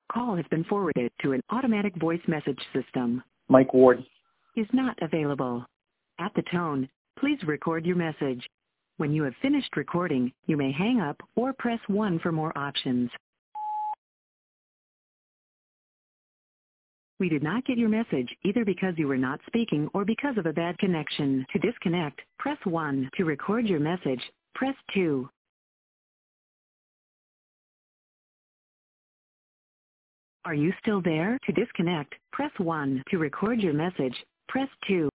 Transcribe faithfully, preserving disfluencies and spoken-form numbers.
Call has been forwarded to an automatic voice message system. Mike Ward. Is not available. At the tone, please record your message. When you have finished recording, you may hang up or press one for more options. We did not get your message either because you were not speaking or because of a bad connection. To disconnect, press one. To record your message, press two. Are you still there? To disconnect, press one. To record your message, press two.